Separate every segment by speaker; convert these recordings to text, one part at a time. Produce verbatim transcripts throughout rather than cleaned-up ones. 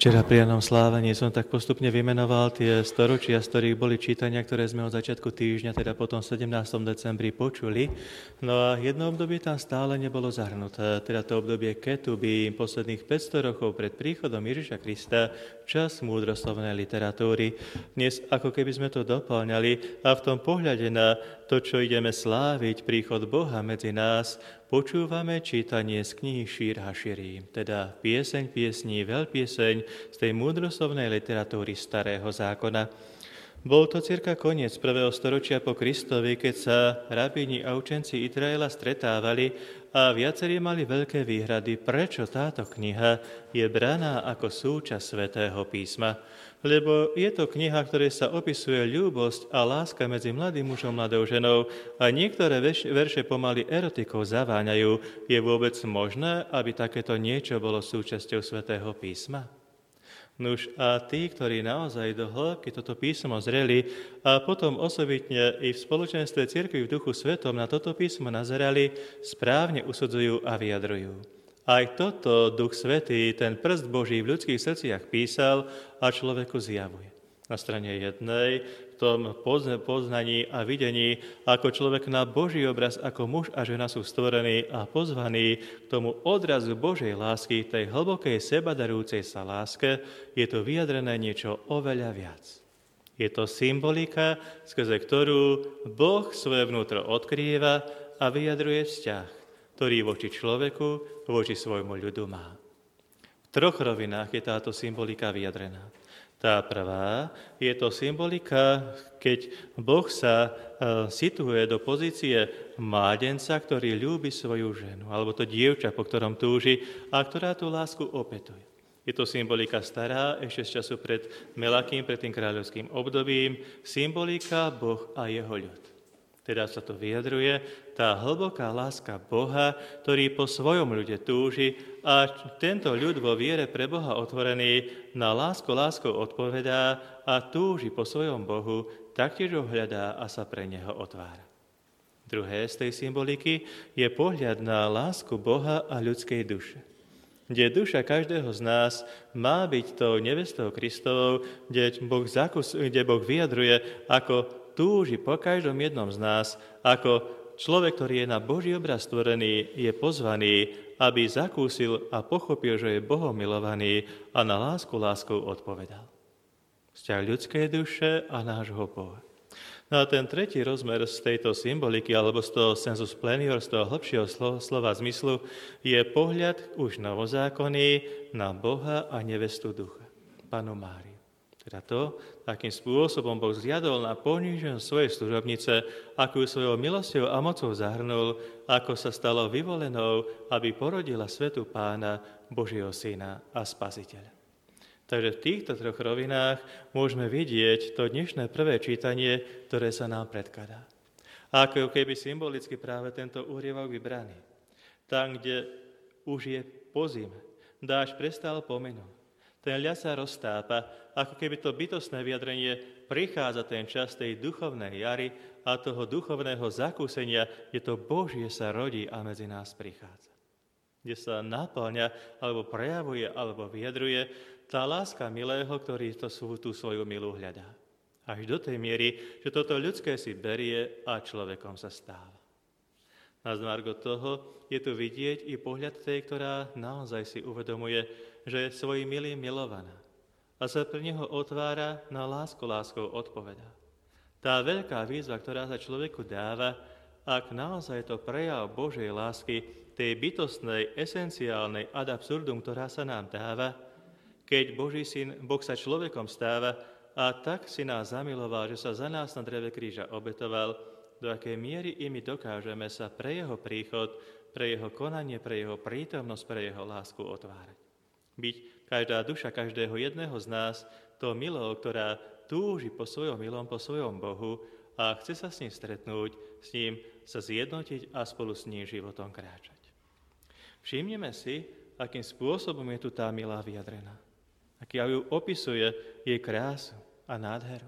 Speaker 1: Včera pri Janom slávení som tak postupne vymenoval tie storočia, z ktorých boli čítania, ktoré sme od začiatku týždňa, teda potom sedemnásteho decembri počuli. No a jedno obdobie tam stále nebolo zahrnuté, teda to obdobie Ketuby, posledných päťsto rokov pred príchodom Ježiša Krista, čas múdroslovnej literatúry. Dnes ako keby sme to doplňali a v tom pohľade na to, čo ideme sláviť, príchod Boha medzi nás, počúvame čítanie z knihy Šír Haširím, teda pieseň piesní, veľpieseň z tej múdroslovnej literatúry Starého zákona. Bol to cirka koniec prvého storočia po Kristovi, keď sa rabíni a učenci Izraela stretávali a viacerí mali veľké výhrady, prečo táto kniha je braná ako súčasť Svätého písma. Lebo je to kniha, ktorej sa opisuje ľúbosť a láska medzi mladým mužom a mladou ženou a niektoré verše pomaly erotikou zaváňajú. Je vôbec možné, aby takéto niečo bolo súčasťou Svätého písma? Nuž a tí, ktorí naozaj do hĺbky toto písmo zreli a potom osobitne i v spoločenstve cirkvi v Duchu Svetom na toto písmo nazerali, správne usudzujú a vyjadrujú. Aj toto Duch Svätý, ten prst Boží v ľudských srdciach písal a človeku zjavuje. Na strane jednej, v tom poznaní a videní, ako človek na Boží obraz, ako muž a žena sú stvorení a pozvaní k tomu odrazu Božej lásky, tej hlbokej sebadarúcej sa láske, je to vyjadrené niečo oveľa viac. Je to symbolika, skrze ktorú Boh svoje vnútro odkrýva a vyjadruje vzťah, ktorý voči človeku, voči svojmu ľudu má. V troch rovinách je táto symbolika vyjadrená. Tá prvá je to symbolika, keď Boh sa e, situuje do pozície mládenca, ktorý ľúbi svoju ženu, alebo to dievča, po ktorom túži a ktorá tú lásku opetuje. Je to symbolika stará, ešte z času pred Melakým, pred tým kráľovským obdobím, symbolika Boh a jeho ľud. Teda sa to vyjadruje, tá hlboká láska Boha, ktorý po svojom ľude túži a tento ľud vo viere pre Boha otvorený na lásku láskou odpovedá a túži po svojom Bohu, taktiež ho hľadá a sa pre neho otvára. Druhé z tej symboliky je pohľad na lásku Boha a ľudskej duše, kde duša každého z nás má byť tou nevestou Kristovou, kde Boh, zakus, kde boh vyjadruje, ako túži po každom jednom z nás, ako človek, ktorý je na Boží obraz stvorený, je pozvaný, aby zakúsil a pochopil, že je Bohom milovaný a na lásku láskou odpovedal. Vzťah ľudskej duše a nášho Boha. No a ten tretí rozmer z tejto symboliky, alebo z toho sensus plenior, z toho hlbšieho slova, slova zmyslu, je pohľad už novozákonný na Boha a nevestu ducha, Pannu Máriu. Teda to, akým spôsobom Boh zriadol na poníženie svojej služobnice, akú svojou milosťou a mocou zahrnul, ako sa stalo vyvolenou, aby porodila svetu Pána, Božieho Syna a Spasiteľa. Takže v týchto troch rovinách môžeme vidieť to dnešné prvé čítanie, ktoré sa nám predkladá. A ako keby symbolicky práve tento úryvok vybraný. Tam, kde už je po zime, dážď prestal pominúť. Ten ľad sa roztápa, ako keby to bytostné vyjadrenie prichádza ten čas tej duchovnej jary a toho duchovného zakúsenia, kde to Božie sa rodí a medzi nás prichádza. Kde sa naplňa, alebo prejavuje, alebo vyjadruje tá láska milého, ktorý to, tú svoju milú hľadá. Až do tej miery, že toto ľudské si berie a človekom sa stáva. Na zmargo toho je tu vidieť i pohľad tej, ktorá naozaj si uvedomuje, že je svojim milým milovaná a sa pre neho otvára na lásku láskou odpovedá. Tá veľká výzva, ktorá sa človeku dáva, ak naozaj to prejav Božej lásky, tej bytostnej, esenciálnej ad absurdum, ktorá sa nám dáva, keď Boží syn, Boh sa človekom stáva a tak si nás zamiloval, že sa za nás na dreve kríža obetoval, do akej miery i my dokážeme sa pre jeho príchod, pre jeho konanie, pre jeho prítomnosť, pre jeho lásku otvárať. Byť každá duša každého jedného z nás to milou, ktorá túži po svojom milom, po svojom Bohu a chce sa s ním stretnúť, s ním sa zjednotiť a spolu s ním životom kráčať. Všimneme si, akým spôsobom je tu tá milá vyjadrená. Aký ju opisuje jej krásu a nádheru.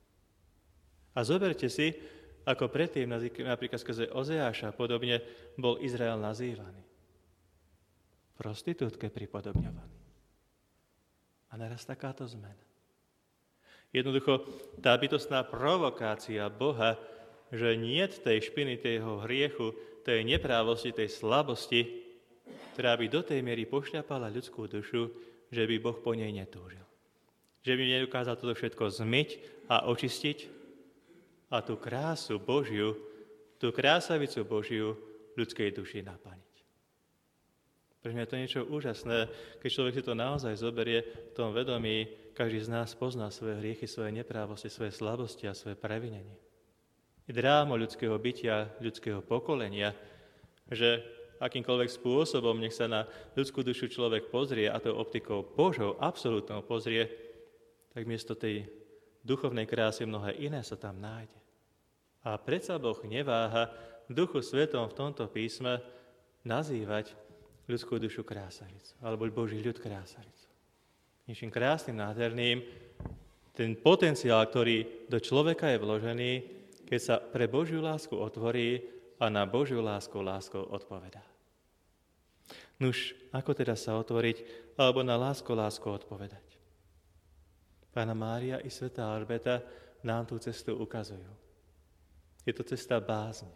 Speaker 1: A zoberte si, ako predtým, napríklad skrze Ozeáša podobne, bol Izrael nazývaný. Prostitútke pripodobňovaný. A naraz takáto zmena. Jednoducho, tá bytostná provokácia Boha, že niet tej špiny, toho hriechu, tej neprávosti, tej slabosti, ktorá by do tej miery pošľapala ľudskú dušu, že by Boh po nej netúžil. Že by nedokázal toto všetko zmyť a očistiť a tú krásu Božiu, tú krásavicu Božiu ľudskej duši naplniť. Pre mňa je to niečo úžasné, keď človek si to naozaj zoberie v tom vedomí, každý z nás pozná svoje hriechy, svoje neprávosti, svoje slabosti a svoje previnenie. Je drámo ľudského bytia, ľudského pokolenia, že akýmkoľvek spôsobom nech sa na ľudskú dušu človek pozrie a tou optikou Božou, absolútnou pozrie, tak miesto tej duchovnej krásy mnohé iné sa tam nájde. A predsa Boh neváha v Duchu Svetom v tomto písme nazývať ľudskú dušu krásavicu, alebo Boží ľud krásavicu. Niečím krásnym, nádherným, ten potenciál, ktorý do človeka je vložený, keď sa pre Božiu lásku otvorí a na Božiu lásku láskou odpovedá. Nuž, ako teda sa otvoriť, alebo na lásku láskou odpovedať? Pána Mária i svätá Alžbeta nám tú cestu ukazujú. Je to cesta bázne.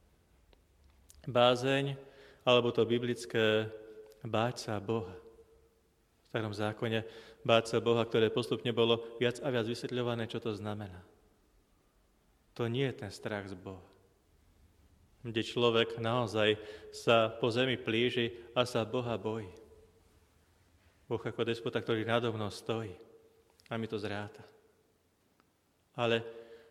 Speaker 1: Bázeň, alebo to biblické báť sa Boha. V starom zákone báť sa Boha, ktoré postupne bolo viac a viac vysvetľované, čo to znamená. To nie je ten strach z Boha, kde človek naozaj sa po zemi plíži a sa Boha bojí. Boh ako despota, ktorý nado mnou stojí a mi to zráta. Ale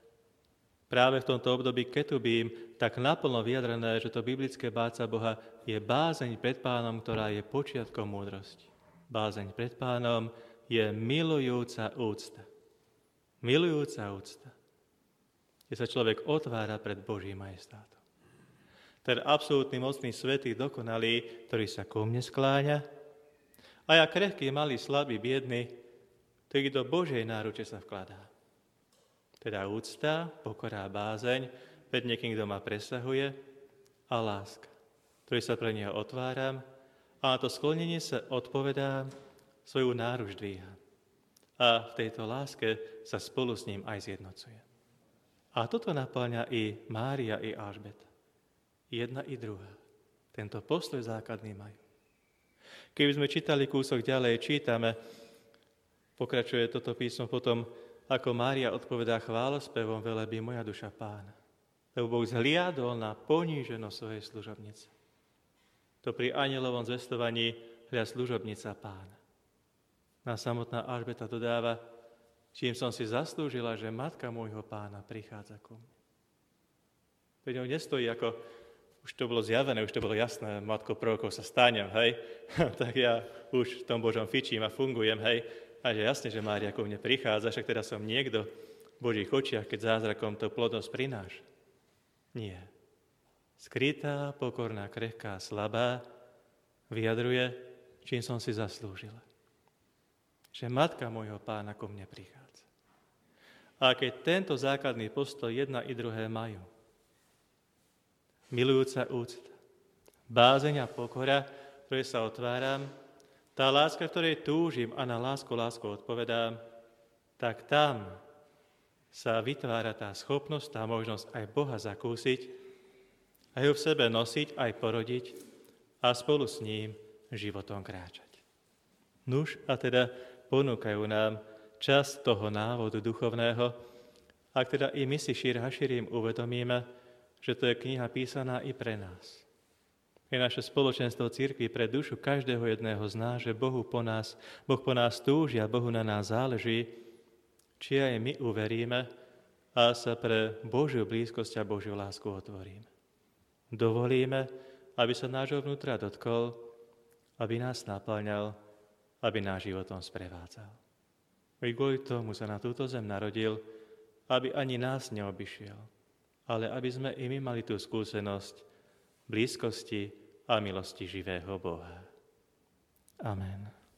Speaker 1: práve v tomto období ketubím tak naplno vyjadrené, že to biblické báť sa Boha je bázeň pred Pánom, ktorá je počiatkom múdrosti. Bázeň pred Pánom je milujúca úcta. Milujúca úcta. Kde sa človek otvára pred Božím majestátom. Ten absolútny, mocný, svätý, dokonalý, ktorý sa ku mne skláňa, a ja krehký, malý, slabý, biedný, ktorý do Božej náruče sa vkladá. Teda úcta, pokora a bázeň pred niekým, kto ma presahuje, a láska, ktorý sa pre neho otváram a na to sklonenie sa odpovedám, svoju náruč dvíham. A v tejto láske sa spolu s ním aj zjednocujem. A toto napĺňa i Mária, i Alžbeta. Jedna i druhá. Tento postoj základný majú. Keby sme čítali kúsok ďalej, čítame, pokračuje toto písmo potom, ako Mária odpovedá chválospevom: velebí moja duša Pána. Lebo Boh zhliadol na poníženosť svojej služobnice. To pri anjelovom zvestovaní: hľa služobnica Pána. Na samotná Alžbeta dodáva: čím som si zaslúžila, že matka môjho Pána prichádza ku mne. Veď ňou nestojí ako, už to bolo zjavené, už to bolo jasné, matkou prorokov sa stanem, hej, tak ja už v tom Božom fičím a fungujem, hej, a že jasne, že Mária ku mne prichádza, však teda som niekto v Božích očiach, keď zázrakom to plodnosť prináša. Nie. Skrytá, pokorná, krehká, slabá vyjadruje, čím som si zaslúžila. Že matka môjho Pána ku mne prichádza. A keď tento základný postoj jedna i druhé majú, milujúca úcta, bázeň a pokora, ktoré sa otváram, tá láska, ktorej túžim a na lásku lásku odpovedám, tak tam sa vytvára tá schopnosť, tá možnosť aj Boha zakúsiť, aj ho v sebe nosiť, aj porodiť a spolu s ním životom kráčať. Nuž a teda ponúkajú nám čas toho návodu duchovného, ak teda i my si šír haširím uvedomíme, že to je kniha písaná i pre nás. Je naše spoločenstvo cirkvi pre dušu každého jedného z nás, že Bohu po nás, Boh po nás túži a Bohu na nás záleží, či aj my uveríme a sa pre Božiu blízkosť a Božiu lásku otvoríme. Dovolíme, aby sa nášho vnútra dotkol, aby nás naplňal, aby náš životom sprevádzal. Veď kvôli tomu sa na túto zem narodil, aby ani nás neobyšiel, ale aby sme i my mali tú skúsenosť blízkosti a milosti živého Boha. Amen.